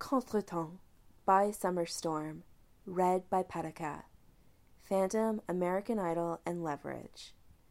Contretemps by Summer Storm, read by Patika. Phantom, American Idol, and Leverage.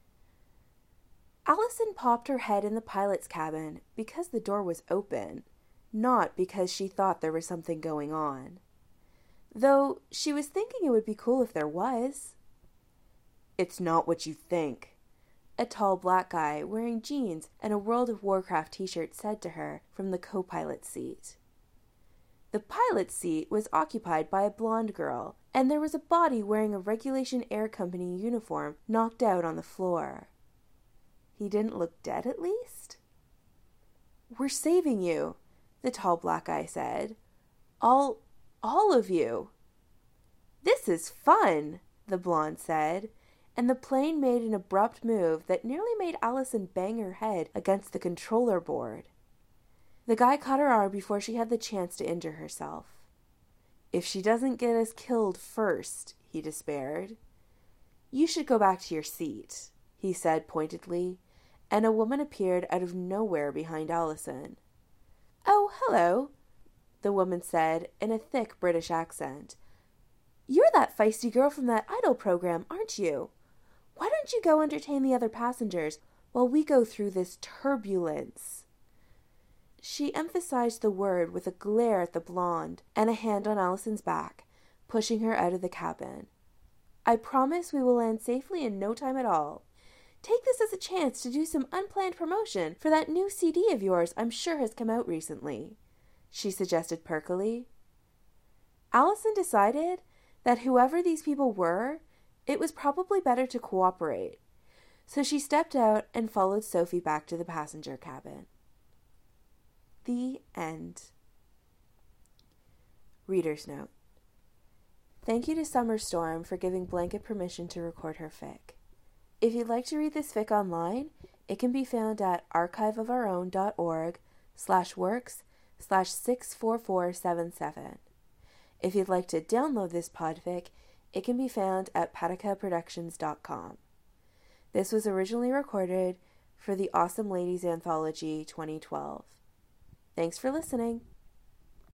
Allison popped her head in the pilot's cabin because the door was open, not because she thought there was something going on. Though she was thinking it would be cool if there was. "It's not what you think," a tall black guy wearing jeans and a World of Warcraft t-shirt said to her from the co-pilot seat. The pilot's seat was occupied by a blonde girl, and there was a body wearing a Regulation Air Company uniform knocked out on the floor. He didn't look dead, at least? "We're saving you," the tall black guy said. All of you." "This is fun," the blonde said, and the plane made an abrupt move that nearly made Allison bang her head against the controller board. The guy caught her arm before she had the chance to injure herself. "If she doesn't get us killed first," he despaired. "You should go back to your seat," he said pointedly, and a woman appeared out of nowhere behind Allison. "Oh, hello," the woman said in a thick British accent. "You're that feisty girl from that Idol program, aren't you? Why don't you go entertain the other passengers while we go through this turbulence?" She emphasized the word with a glare at the blonde and a hand on Allison's back, pushing her out of the cabin. "I promise we will land safely in no time at all. Take this as a chance to do some unplanned promotion for that new CD of yours I'm sure has come out recently," she suggested perkily. Allison decided that whoever these people were, it was probably better to cooperate, so she stepped out and followed Sophie back to the passenger cabin. The end. Reader's note. Thank you to Summer Storm for giving Blanket permission to record her fic. If you'd like to read this fic online, it can be found at archiveofourown.org/works/64477. If you'd like to download this podfic, it can be found at patikaproductions.com. This was originally recorded for the Awesome Ladies Anthology 2012. Thanks for listening.